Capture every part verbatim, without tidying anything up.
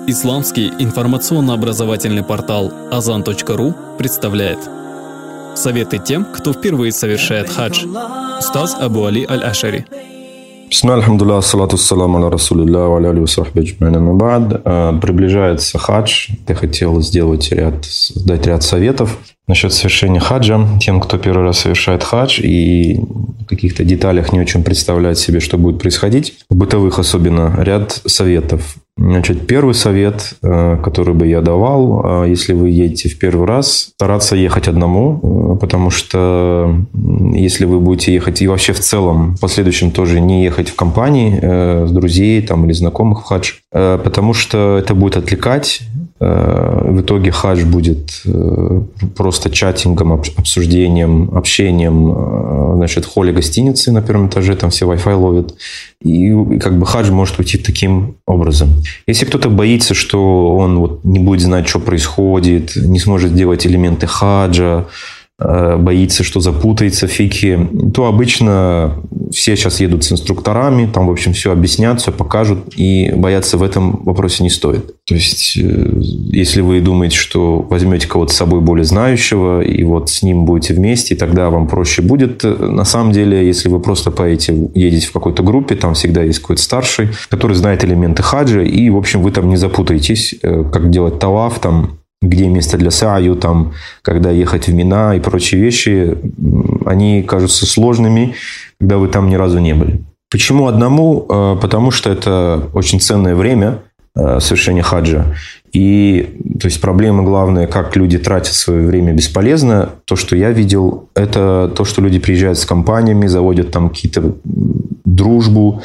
Исламский информационно-образовательный портал азан точка ру представляет советы тем, кто впервые совершает хадж. Устаз Абу Али Аль-Ашари. Бисмилля, альхамдулилля, ассалату ассаламу аля расулилля, ва аля алихи ва сахбихи аджмаин, амма ба'д. Приближается хадж. Я хотел сделать ряд, дать ряд советов насчет совершения хаджа тем, кто первый раз совершает хадж и в каких-то деталях не очень представляет себе, что будет происходить. В бытовых особенно ряд советов. Значит, первый совет, который бы я давал, если вы едете в первый раз, стараться ехать одному, потому что если вы будете ехать и вообще в целом в последующем тоже не ехать в компании с друзей там, или знакомых в хадж, потому что это будет отвлекать. В итоге хадж будет просто чатингом, обсуждением, общением, значит, в холле гостиницы на первом этаже, там все Wi-Fi ловят. И как бы хадж может уйти таким образом. Если кто-то боится, что он вот не будет знать, что происходит, не сможет сделать элементы хаджа, боится, что запутается в фикхе, то обычно все сейчас едут с инструкторами, там, в общем, все объяснят, все покажут, и бояться в этом вопросе не стоит. То есть, если вы думаете, что возьмете кого-то с собой более знающего, и вот с ним будете вместе, тогда вам проще будет. На самом деле, если вы просто поедете, едете в какой-то группе, там всегда есть какой-то старший, который знает элементы хаджа, и, в общем, вы там не запутаетесь, как делать таваф, там, где место для саю, там, когда ехать в Мина и прочие вещи, они кажутся сложными, когда вы там ни разу не были. Почему одному? Потому что это очень ценное время совершения хаджа. И то есть проблема главная, как люди тратят свое время бесполезно. То, что я видел, это то, что люди приезжают с компаниями, заводят там какие-то дружбу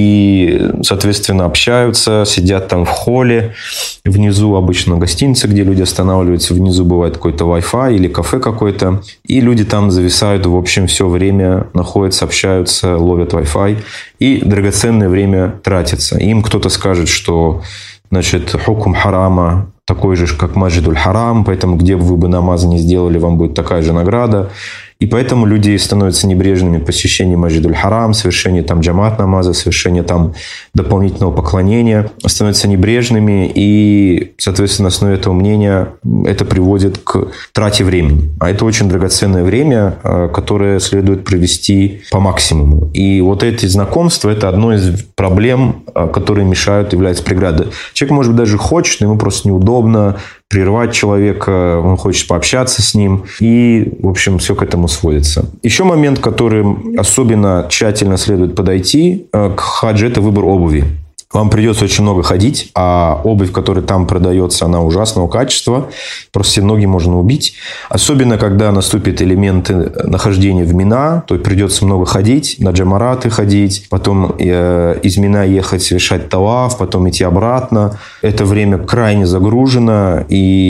и, соответственно, общаются, сидят там в холле, внизу обычно гостиница, где люди останавливаются, внизу бывает какой-то Wi-Fi или кафе какое-то, и люди там зависают, в общем, все время находятся, общаются, ловят Wi-Fi, и драгоценное время тратится. Им кто-то скажет, что, значит, хукм харама такой же, как Масджидуль Харам, поэтому где бы вы бы намаз не сделали, вам будет такая же награда. И поэтому люди становятся небрежными в посещении Масджидуль Харам, совершении там джамат намаза, совершении там дополнительного поклонения, становятся небрежными, и, соответственно, на основе этого мнения это приводит к трате времени. А это очень драгоценное время, которое следует провести по максимуму. И вот эти знакомства – это одно из проблем, которые мешают, являются преградой. Человек, может быть, даже хочет, но ему просто неудобно прервать человека, он хочет пообщаться с ним, и, в общем, все к этому сводится. Еще момент, который особенно тщательно следует подойти к хаджу, это выбор обуви. Вам придется очень много ходить, а обувь, которая там продается, она ужасного качества. Просто все ноги можно убить. Особенно, когда наступят элементы нахождения в Мина, то придется много ходить, на джамараты ходить, потом э, из Мина ехать, совершать таваф, потом идти обратно. Это время крайне загружено,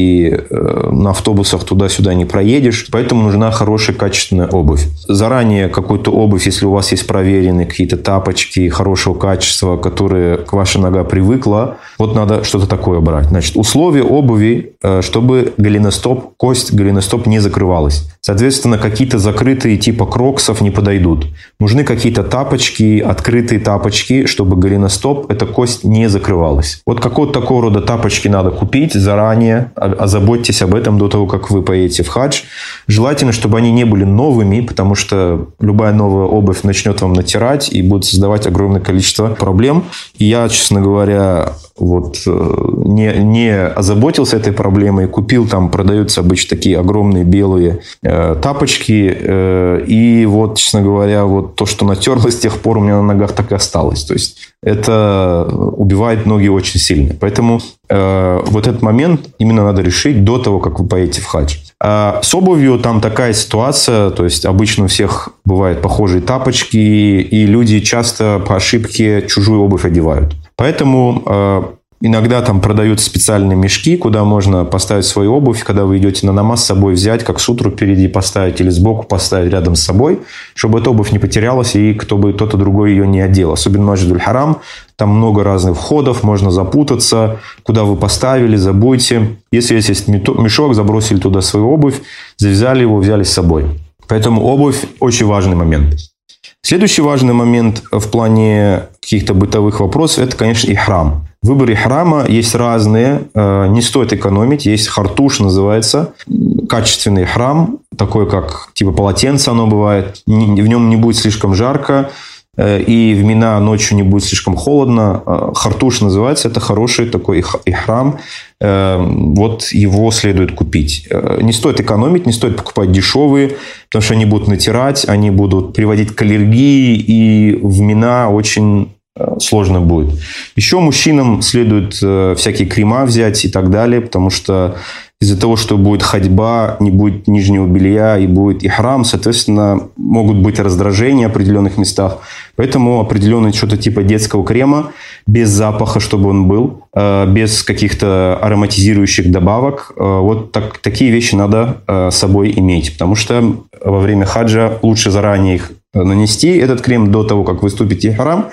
и э, на автобусах туда-сюда не проедешь. Поэтому нужна хорошая качественная обувь. Заранее какую-то обувь, если у вас есть проверенные какие-то тапочки хорошего качества, которые ваша нога привыкла, вот надо что-то такое брать. Значит, условия обуви, чтобы голеностоп, кость голеностоп не закрывалась. Соответственно, какие-то закрытые типа кроксов не подойдут. Нужны какие-то тапочки, открытые тапочки, чтобы голеностоп, эта кость не закрывалась. Вот какого-то такого рода тапочки надо купить заранее, озаботьтесь об этом до того, как вы поедете в хадж. Желательно, чтобы они не были новыми, потому что любая новая обувь начнет вам натирать и будет создавать огромное количество проблем. И я, честно говоря, вот не, не озаботился этой проблемой, купил, там продаются обычно такие огромные белые э, тапочки, э, и вот, честно говоря, вот то, что натерлось, с тех пор у меня на ногах так и осталось. То есть это убивает ноги очень сильно. Поэтому э, вот этот момент именно надо решить до того, как вы поедете в хадж. А с обувью там такая ситуация, то есть обычно у всех бывают похожие тапочки, и люди часто по ошибке чужую обувь одевают. Поэтому э, иногда там продаются специальные мешки, куда можно поставить свою обувь, когда вы идете на намаз, с собой взять, как сутру впереди поставить или сбоку поставить рядом с собой, чтобы эта обувь не потерялась и кто бы кто-то другой ее не одел. Особенно Масджидуль Харам, там много разных входов, можно запутаться, куда вы поставили, забудьте. Если есть мешок, забросили туда свою обувь, завязали его, взяли с собой. Поэтому обувь – очень важный момент. Следующий важный момент в плане каких-то бытовых вопросов – это, конечно, ихрам. Выбор ихрама есть разные, не стоит экономить. Есть хартуш, называется, качественный ихрам, такой как типа полотенце оно бывает. В нем не будет слишком жарко, и в Мина ночью не будет слишком холодно. Хартуш называется, это хороший такой ихрам. Вот его следует купить. Не стоит экономить, не стоит покупать дешевые, потому что они будут натирать, они будут приводить к аллергии, и в Мина очень сложно будет. Еще мужчинам следует всякие крема взять и так далее, потому что из-за того, что будет ходьба, не будет нижнего белья и будет ихрам, соответственно, могут быть раздражения в определенных местах. Поэтому определенный что-то типа детского крема, без запаха, чтобы он был, без каких-то ароматизирующих добавок. Вот так, такие вещи надо с собой иметь, потому что во время хаджа лучше заранее их нанести, этот крем, до того, как выступите ихрам,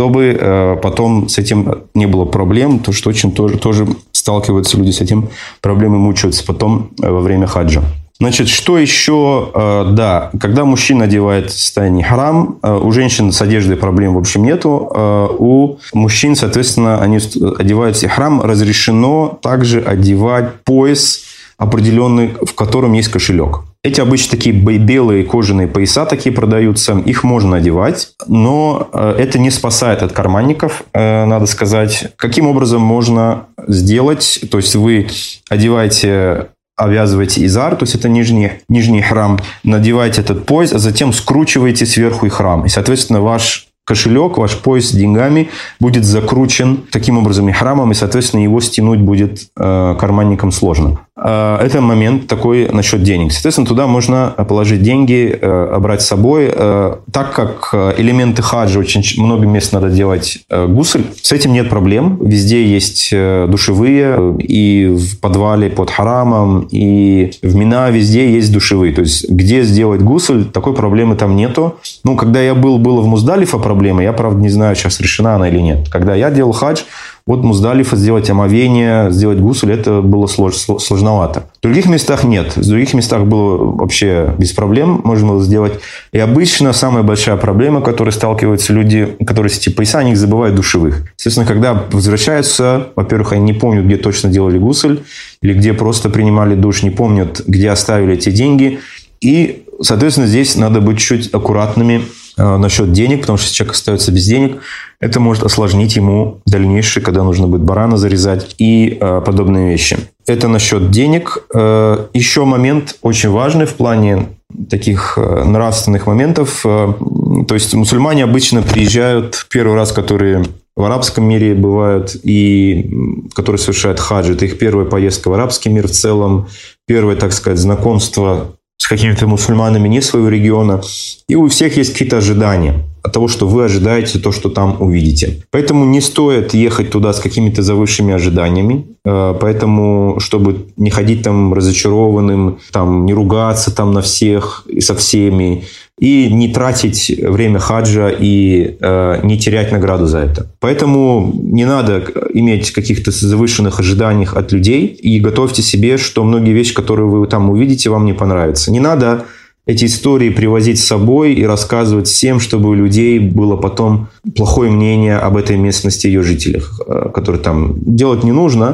чтобы потом с этим не было проблем, то что очень тоже, тоже сталкиваются люди с этим проблемой, мучаются потом во время хаджа. Значит, что еще? Да, когда мужчина одевает в состоянии ихрам, у женщин с одеждой проблем, в общем, нету. У мужчин, соответственно, они одевают ихрам. Разрешено также одевать пояс определенный, в котором есть кошелек. Эти обычно такие белые кожаные пояса такие продаются. Их можно одевать, но это не спасает от карманников, надо сказать. Каким образом можно сделать? То есть вы одеваете, обвязываете изар, то есть это нижний, нижний ихрам, надеваете этот пояс, а затем скручиваете сверху ихрам. И, соответственно, ваш кошелек, ваш пояс с деньгами будет закручен таким образом ихрамом, и, соответственно, его стянуть будет э, карманникам сложно. Э, это момент такой насчет денег. Соответственно, туда можно положить деньги, э, брать с собой. Э, так как элементы хаджа, очень много мест надо делать э, гусль, с этим нет проблем. Везде есть э, душевые, и в подвале под харамом, и в Мина везде есть душевые. То есть, где сделать гусль, такой проблемы там нету. Ну, когда я был, было в Муздалифа, проблема. Я, правда, не знаю, сейчас решена она или нет. Когда я делал хадж, вот Муздалифа сделать омовение, сделать гусль, это было слож, сложновато. В других местах нет. В других местах было вообще без проблем, можно было сделать. И обычно самая большая проблема, с которой сталкиваются люди, которые с этим пояса, они их забывают душевых. Естественно, когда возвращаются, во-первых, они не помнят, где точно делали гусль, или где просто принимали душ, не помнят, где оставили эти деньги. И, соответственно, здесь надо быть чуть аккуратными насчет денег, потому что если человек остается без денег, это может осложнить ему дальнейшее, когда нужно будет барана зарезать и э, подобные вещи. Это насчет денег. Э, еще момент очень важный в плане таких э, нравственных моментов. Э, то есть мусульмане обычно приезжают первый раз, которые в арабском мире бывают и которые совершают хадж. Это их первая поездка в арабский мир в целом, первое, так сказать, знакомство с какими-то мусульманами не своего региона. И у всех есть какие-то ожидания от того, что вы ожидаете то, что там увидите. Поэтому не стоит ехать туда с какими-то завышенными ожиданиями. Поэтому, чтобы не ходить там разочарованным, там, не ругаться там на всех и со всеми, и не тратить время хаджа и э, не терять награду за это. Поэтому не надо иметь каких-то завышенных ожиданий от людей и готовьте себе, что многие вещи, которые вы там увидите, вам не понравятся. Не надо эти истории привозить с собой и рассказывать всем, чтобы у людей было потом плохое мнение об этой местности и ее жителях, которые там делать не нужно.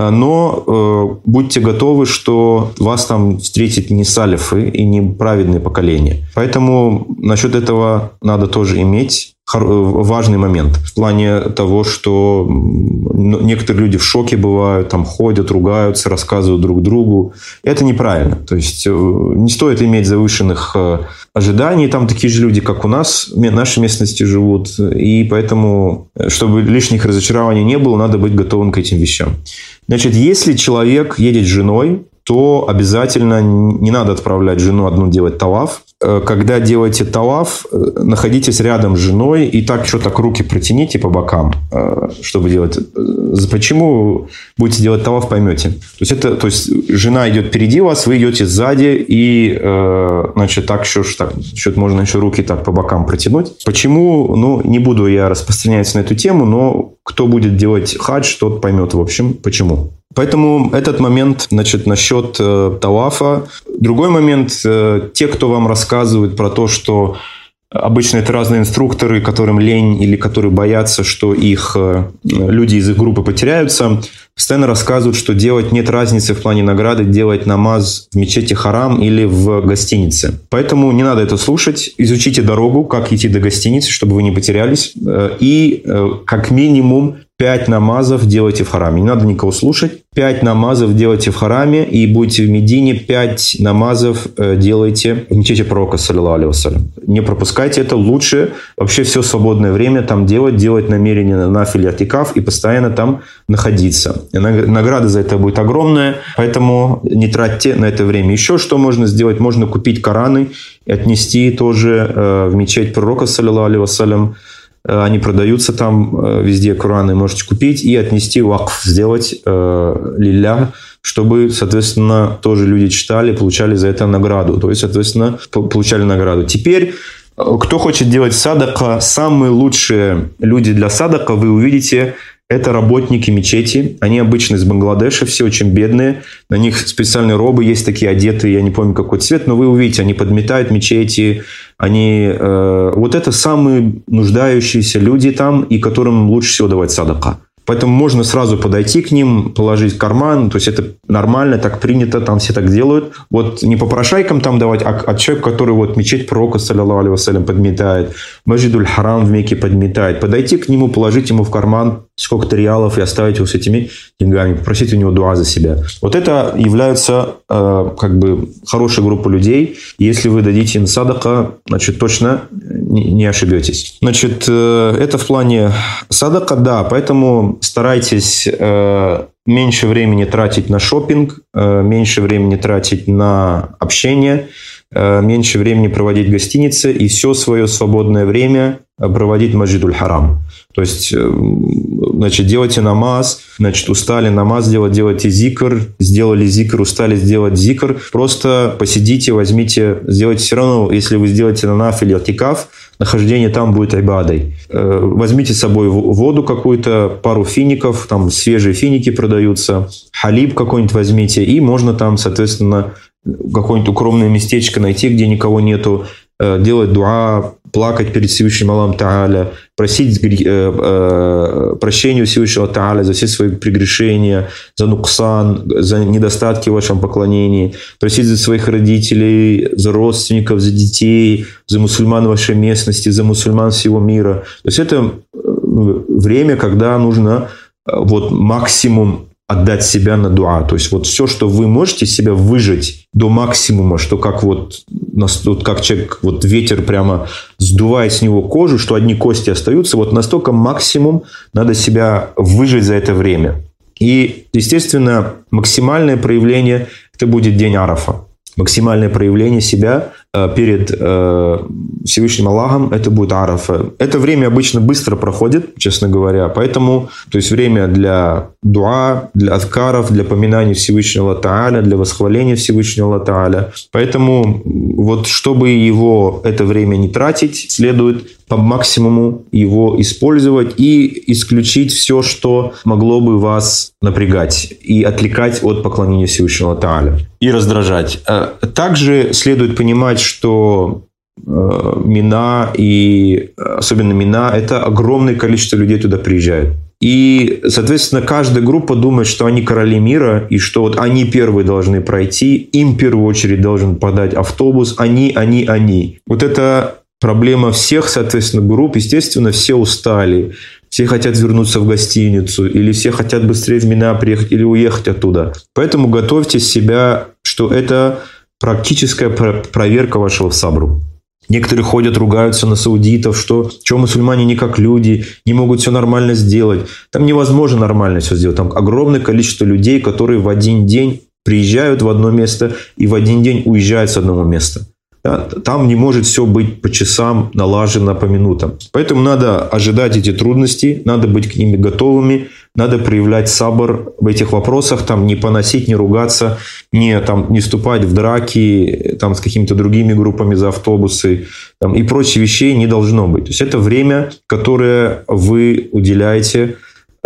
Но э, будьте готовы, что вас там встретят не салифы и не праведные поколения. Поэтому насчет этого надо тоже иметь важный момент. В плане того, что некоторые люди в шоке бывают, там ходят, ругаются, рассказывают друг другу. Это неправильно. То есть не стоит иметь завышенных ожиданий. Там такие же люди, как у нас, в нашей местности живут. И поэтому, чтобы лишних разочарований не было, надо быть готовым к этим вещам. Значит, если человек едет с женой, то обязательно не надо отправлять жену одну делать таваф. Когда делаете таваф, находитесь рядом с женой и так что так руки протяните по бокам, чтобы делать. Почему будете делать таваф, поймете. То есть, это, то есть жена идет впереди вас, вы идете сзади и значит, так еще, так, еще можно еще руки так по бокам протянуть. Почему? Ну, не буду я распространяться на эту тему, но кто будет делать хадж, тот поймет, в общем, почему. Поэтому этот момент, значит, насчет э, тавафа. Другой момент, э, те, кто вам рассказывает про то, что Обычно это разные инструкторы, которым лень или которые боятся, что их люди из их группы потеряются. Постоянно рассказывают, что делать нет разницы в плане награды, делать намаз в мечети Харам или в гостинице. Поэтому не надо это слушать. Изучите дорогу, как идти до гостиницы, чтобы вы не потерялись. И как минимум пять намазов делайте в хараме. Не надо никого слушать. Пять намазов делайте в хараме, и будете в Медине, пять намазов делайте в мечети пророка, саллаллаху алейхи вассалям. Не пропускайте это. Лучше вообще все свободное время там делать, делать намерение на нафиль и атикаф и постоянно там находиться. Награда за это будет огромная, поэтому не тратьте на это время. Еще что можно сделать? Можно купить Кораны и отнести тоже в мечеть пророка, саллаллаху алейхи вассалям. Они продаются там везде, Кораны можете купить и отнести вакф, сделать э, лилля, чтобы, соответственно, тоже люди читали, получали за это награду. То есть, соответственно, получали награду. Теперь, кто хочет делать садака, самые лучшие люди для садака вы увидите. Это работники мечети. Они обычно из Бангладеша, все очень бедные. На них специальные робы есть такие одетые, я не помню какой цвет, но вы увидите, они подметают мечети. Они, э, вот это самые нуждающиеся люди там, и которым лучше всего давать садака. Поэтому можно сразу подойти к ним, положить в карман. То есть это нормально, так принято, там все так делают. Вот не попрошайкам там давать, а, а человек, который вот мечеть пророка, саллаллаху алейхи вассалям, подметает, Масджидуль Харам в Мекке подметает. Подойти к нему, положить ему в карман сколько-то реалов и оставить его с этими деньгами, попросить у него дуа за себя. Вот это является э, как бы хорошей группой людей. Если вы дадите им садака, значит, точно не, не ошибетесь. Значит, э, это в плане садака, да, поэтому старайтесь э, меньше времени тратить на шопинг, э, меньше времени тратить на общение, э, меньше времени проводить в гостинице и все свое свободное время проводить в Масджидуль Харам. То есть, значит, делайте намаз, значит, устали намаз делать, делайте зикр, сделали зикр, устали сделать зикр. Просто посидите, возьмите, сделайте все равно, если вы сделаете на нафиль или атикаф, нахождение там будет ибадой. Возьмите с собой воду какую-то, пару фиников, там свежие финики продаются, халиб какой-нибудь возьмите, и можно там, соответственно, какое-нибудь укромное местечко найти, где никого нету, делать дуа, плакать перед Всевышним Аллахом Тааля, просить э, э, прощения у Всевышнего Тааля за все свои прегрешения, за нуксан, за недостатки в вашем поклонении, просить за своих родителей, за родственников, за детей, за мусульман вашей местности, за мусульман всего мира. То есть это время, когда нужно вот максимум отдать себя на дуа. То есть вот все, что вы можете себя выжать до максимума, что как вот, вот как человек, вот ветер прямо сдувает с него кожу, что одни кости остаются, вот настолько максимум надо себя выжать за это время. И, естественно, максимальное проявление – это будет день Арафа. Максимальное проявление себя перед Всевышним Аллахом – это будет Арафа. Это время обычно быстро проходит, честно говоря. Поэтому, то есть время для дуа, для адкаров, для поминания Всевышнего Тааля, для восхваления Всевышнего Тааля. Поэтому вот чтобы его это время не тратить, следует по максимуму его использовать и исключить все, что могло бы вас напрягать и отвлекать от поклонения Всевышнего Тааля и раздражать. Также следует понимать, что Мина и особенно Мина – это огромное количество людей туда приезжают. И, соответственно, каждая группа думает, что они короли мира, и что вот они первые должны пройти, им в первую очередь должен подать автобус, они, они, они. Вот это проблема всех, соответственно, групп. Естественно, все устали, все хотят вернуться в гостиницу, или все хотят быстрее в Мина приехать или уехать оттуда. Поэтому готовьте себя, что это практическая проверка вашего сабру. Некоторые ходят, ругаются на саудитов, что, что мусульмане не как люди, не могут все нормально сделать. Там невозможно нормально все сделать. Там огромное количество людей, которые в один день приезжают в одно место и в один день уезжают с одного места. Да? Там не может все быть по часам налажено, по минутам. Поэтому надо ожидать эти трудности, надо быть к ним готовыми, надо проявлять сабр в этих вопросах, там, не поносить, не ругаться, не, там, не вступать в драки там, с какими-то другими группами за автобусы там, и прочие вещей не должно быть. То есть это время, которое вы уделяете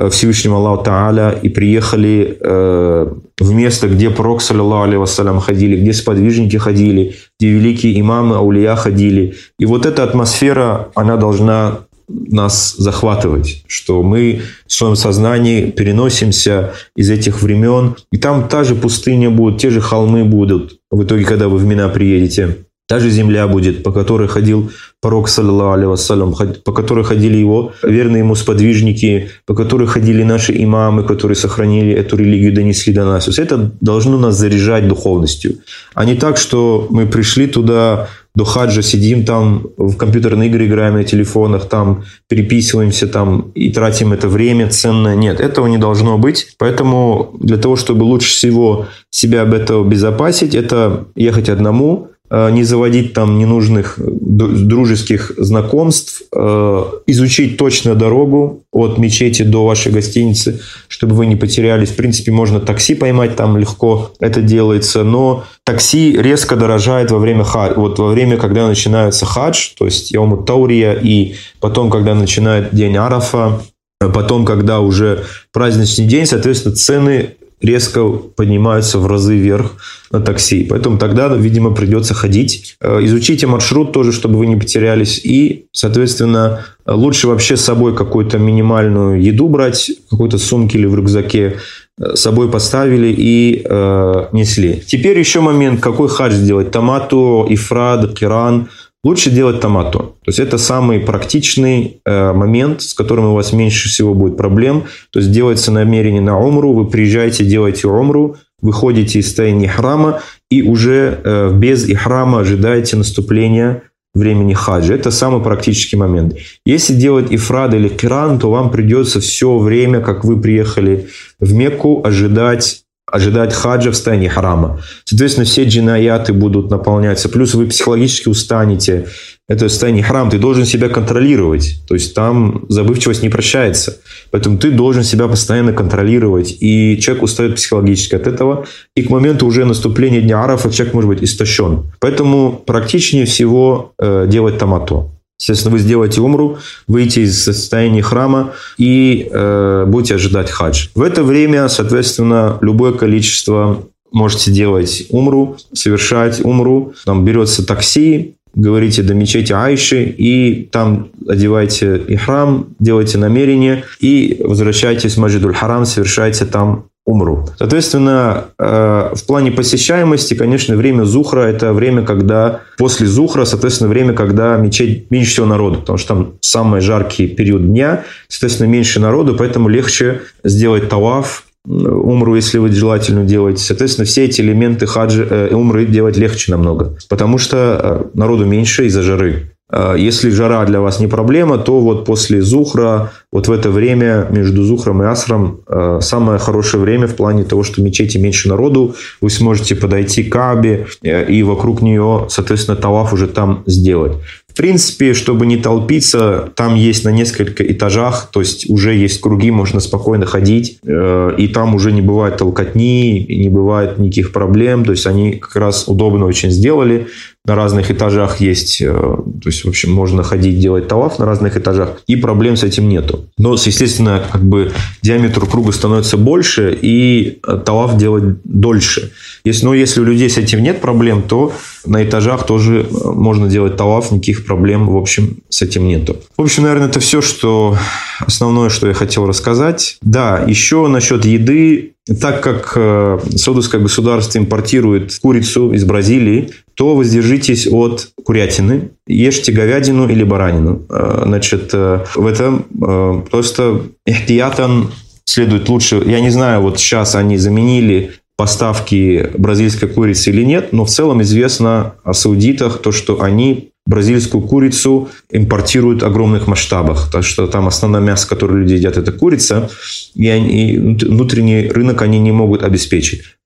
Всевышнему Аллаху Тааля и приехали э, в место, где пророк, саллаллаху алейхи вассалям, ходили, где сподвижники ходили, где великие имамы, аулия ходили. И вот эта атмосфера, она должна нас захватывать, что мы в своем сознании переносимся из этих времен. И там та же пустыня будет, те же холмы будут, в итоге, когда вы в Мина приедете. Та же земля будет, по которой ходил пророк, саллаллаху алейхи вассалям, по которой ходили его верные ему сподвижники, по которой ходили наши имамы, которые сохранили эту религию, донесли до нас. То есть это должно нас заряжать духовностью. А не так, что мы пришли туда до хаджа, сидим там, в компьютерные игры играем на телефонах, там переписываемся там и тратим это время ценное. Нет, этого не должно быть. Поэтому для того, чтобы лучше всего себя об этом обезопасить, это ехать одному, не заводить там ненужных дружеских знакомств, изучить точно дорогу от мечети до вашей гостиницы, чтобы вы не потерялись. В принципе, можно такси поймать, там легко это делается, но такси резко дорожает во время хадж, вот во время, когда начинается хадж, то есть Яум Таурия, и потом, когда начинает день Арафа, потом, когда уже праздничный день, соответственно, цены резко поднимаются в разы вверх на такси. Поэтому тогда, видимо, придется ходить. Изучите маршрут тоже, чтобы вы не потерялись. И, соответственно, лучше вообще с собой какую-то минимальную еду брать, в какой-то сумке или в рюкзаке. С собой поставили и э, несли. Теперь еще момент, какой хадж сделать. Тамату, ифрад, киран. Лучше делать тамату. То есть это самый практичный э, момент, с которым у вас меньше всего будет проблем. То есть делается намерение на умру, вы приезжаете, делаете умру, выходите из состояния ихрама и уже э, без ихрама ожидаете наступления времени хаджа. Это самый практический момент. Если делать ифрад или киран, то вам придется все время, как вы приехали в Мекку, ожидать ожидать хаджа в состоянии храма. Соответственно, все джинаяты будут наполняться. Плюс вы психологически устанете. Это состояние храм. Ты должен себя контролировать. То есть там забывчивость не прощается. Поэтому ты должен себя постоянно контролировать. И человек устает психологически от этого. И к моменту уже наступления дня Арафа человек может быть истощен. Поэтому практичнее всего э, делать тамату. Естественно, вы сделаете умру, выйдете из состояния храма и э, будете ожидать хадж. В это время, соответственно, любое количество можете делать умру, совершать умру. Там берется такси, говорите до мечети Айши, и там одевайте ихрам, делайте намерение и возвращайтесь в Масджидуль Харам, совершайте там умру. Соответственно, в плане посещаемости, конечно, время Зухра – это время, когда после Зухра, соответственно, время, когда мечеть меньше всего народу, потому что там самый жаркий период дня, соответственно, меньше народу, поэтому легче сделать таваф, умру, если вы желательно делаете. Соответственно, все эти элементы хаджи, э, умры делать легче намного, потому что народу меньше из-за жары. Если жара для вас не проблема, то вот после Зухра, вот в это время между Зухром и Асром самое хорошее время в плане того, что в мечети меньше народу, вы сможете подойти к Каабе и вокруг нее, соответственно, таваф уже там сделать. В принципе, чтобы не толпиться, там есть на несколько этажах, то есть уже есть круги, можно спокойно ходить, и там уже не бывает толкотни, не бывает никаких проблем, то есть они как раз удобно очень сделали. На разных этажах есть, то есть, в общем, можно ходить, делать таваф на разных этажах, и проблем с этим нету. Но, естественно, как бы диаметр круга становится больше, и таваф делать дольше. Если, но если у людей с этим нет проблем, то на этажах тоже можно делать таваф, никаких проблем, в общем, с этим нету. В общем, наверное, это все, что основное, что я хотел рассказать. Да, еще насчет еды. Так как Саудовское государство импортирует курицу из Бразилии, то воздержитесь от курятины, ешьте говядину или баранину. Значит, в этом просто ихтиятан следует лучше. Я не знаю, вот сейчас они заменили поставки бразильской курицы или нет, но в целом известно о саудитах то, что они бразильскую курицу импортируют в огромных масштабах. Так что там основное мясо, которое люди едят, это курица. И, они, и внутренний рынок они не могут обеспечить.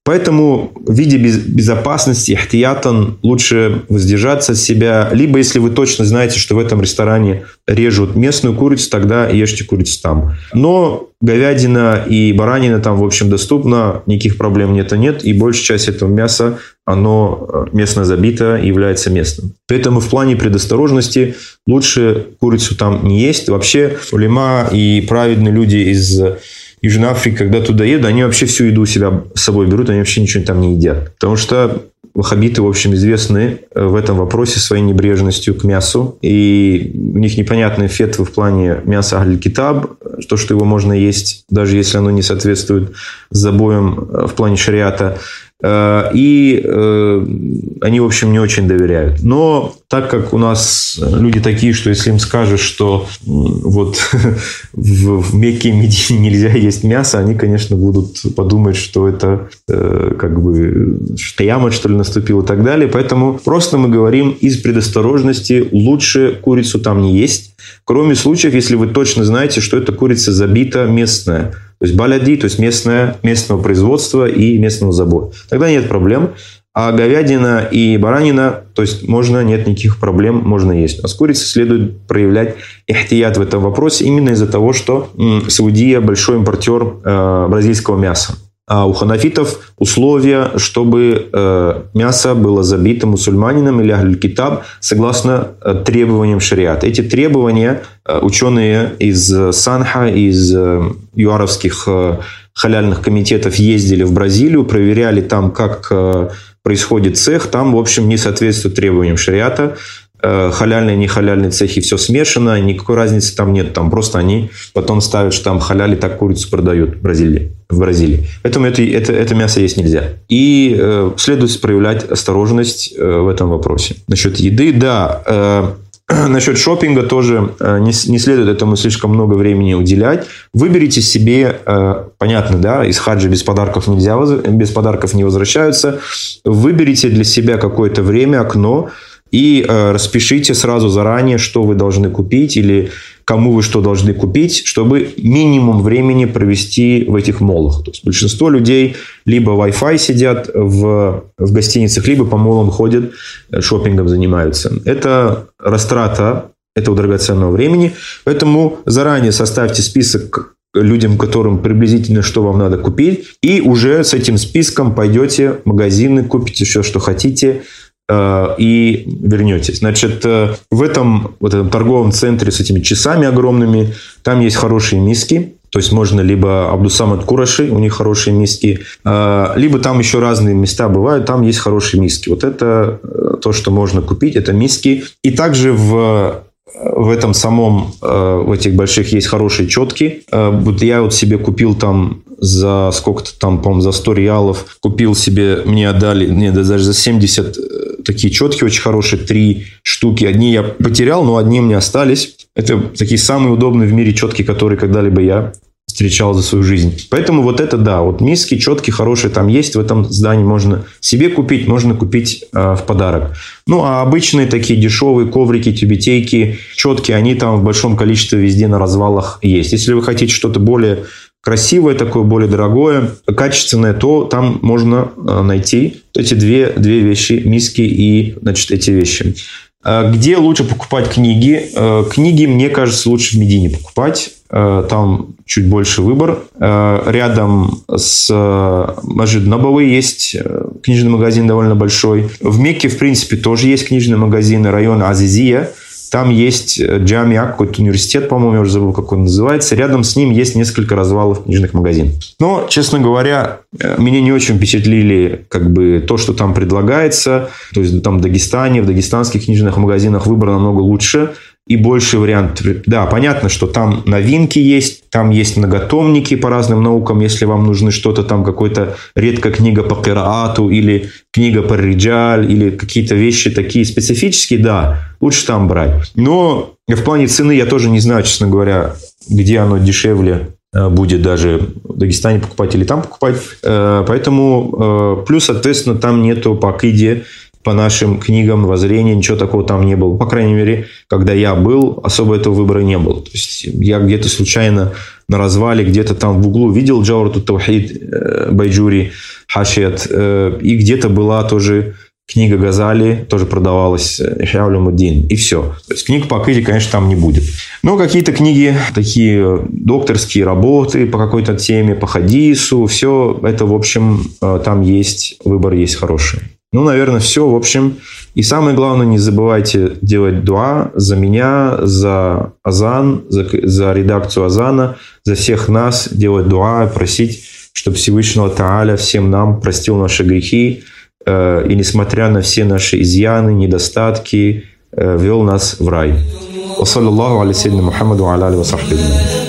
Поэтому в виде безопасности, ихтиятан, лучше воздержаться от себя. Либо, если вы точно знаете, что в этом ресторане режут местную курицу, тогда ешьте курицу там. Но говядина и баранина там, в общем, доступна, никаких проблем нет и нет. И большая часть этого мяса, оно местно забито и является местным. Поэтому в плане предосторожности лучше курицу там не есть. Вообще, улема и праведные люди из Южной Африки, когда туда едут, они вообще всю еду у себя с собой берут, они вообще ничего там не едят. Потому что ваххабиты, в общем, известны в этом вопросе своей небрежностью к мясу. И у них непонятные фетвы в плане мяса аль-китаб, то, что его можно есть, даже если оно не соответствует забоям в плане шариата. И э, они, в общем, не очень доверяют. Но так как у нас люди такие, что если им скажешь, что вот в, в Мекке и Медине нельзя есть мясо, они, конечно, будут подумать, что это э, как бы киямат, что ли, наступил и так далее. Поэтому просто мы говорим из предосторожности, лучше курицу там не есть. Кроме случаев, если вы точно знаете, что эта курица забита местная. То есть баляди, то есть местное, местного производства и местного забоя. Тогда нет проблем. А говядина и баранина, то есть можно, нет никаких проблем, можно есть. А с курицей следует проявлять ихтият в этом вопросе именно из-за того, что Саудия большой импортер э, бразильского мяса. А у ханафитов условия, чтобы э, мясо было забито мусульманином или аль-китаб согласно э, требованиям шариата. Эти требования э, ученые из Санха, из э, юаровских э, халяльных комитетов ездили в Бразилию, проверяли там, как э, происходит цех. Там, в общем, не соответствует требованиям шариата. Халяльные, не халяльные цехи, все смешано, никакой разницы там нет. Там просто они потом ставят, что там халяль, и так курицу продают в Бразилии. В Бразилии. Поэтому это, это, это мясо есть нельзя. И э, следует проявлять осторожность э, в этом вопросе. Насчет еды, да. Э, насчет шопинга тоже э, не, не следует этому слишком много времени уделять. Выберите себе, э, понятно, да, из хаджа без подарков нельзя, без подарков не возвращаются. Выберите для себя какое-то время, окно, и э, распишите сразу заранее, что вы должны купить или кому вы что должны купить, чтобы минимум времени провести в этих молах. То есть большинство людей либо Wi-Fi сидят в, в гостиницах, либо по молам ходят, шопингом занимаются. Это растрата этого драгоценного времени. Поэтому заранее составьте список людям, которым приблизительно что вам надо купить, и уже с этим списком пойдете в магазины, купите все, что хотите, и вернетесь. Значит, в этом, вот этом торговом центре с этими часами огромными, там есть хорошие миски. То есть можно либо Абдусамад Кураши, у них хорошие миски, либо там еще разные места бывают, там есть хорошие миски. Вот это то, что можно купить, это миски. И также в в этом самом, в этих больших есть хорошие четки. Вот я вот себе купил там за сколько-то там, по-моему, за сто реалов. Купил себе, мне отдали, нет, даже за семьдесят такие четки очень хорошие, три штуки. Одни я потерял, но одни мне остались. Это такие самые удобные в мире четки, которые когда-либо я встречал за свою жизнь. Поэтому вот это да, вот миски, четки хорошие там есть, в этом здании можно себе купить, можно купить э, в подарок. Ну, а обычные такие дешевые коврики, тюбетейки, четки, они там в большом количестве везде на развалах есть. Если вы хотите что-то более красивое, такое более дорогое, качественное, то там можно э, найти эти две, две вещи, миски и, значит, эти вещи. Где лучше покупать книги? Книги, мне кажется, лучше в Медине покупать. Там чуть больше выбор. Рядом с Масджид Набави есть книжный магазин довольно большой. В Мекке, в принципе, тоже есть книжный магазин, район Азизия. Там есть Джамиа, какой-то университет, по-моему, я уже забыл, как он называется. Рядом с ним есть несколько развалов книжных магазинов. Но, честно говоря, меня не очень впечатлили как бы то, что там предлагается. То есть там в Дагестане, в дагестанских книжных магазинах выбор намного лучше и больше вариантов. Да, понятно, что там новинки есть, там есть многотомники по разным наукам, если вам нужны что-то там, какая-то редкая книга по кираату или книга по риджаль или какие-то вещи такие специфические, да, лучше там брать. Но в плане цены я тоже не знаю, честно говоря, где оно дешевле будет даже в Дагестане покупать или там покупать. Поэтому плюс, соответственно, там нету по акиде по нашим книгам, воззрениям, ничего такого там не было. По крайней мере, когда я был, особо этого выбора не было. То есть я где-то случайно на развале, где-то там в углу видел Джавратут Таухид Байджури, Хашият, и где-то была тоже книга Газали, тоже продавалась, Ихья улумуддин, и все. То есть книг по акиде, конечно, там не будет. Но какие-то книги, такие докторские работы по какой-то теме, по хадису, все это, в общем, там есть, выбор есть хороший. Ну, наверное, все, в общем. И самое главное, не забывайте делать дуа за меня, за азан, за, за редакцию азана, за всех нас делать дуа, просить, чтобы Всевышнего Тааля всем нам простил наши грехи, и, несмотря на все наши изъяны, недостатки, вел нас в рай. Ва саллаллаху аля сайидина Мухаммаду ва аля алихи ва сахбихи.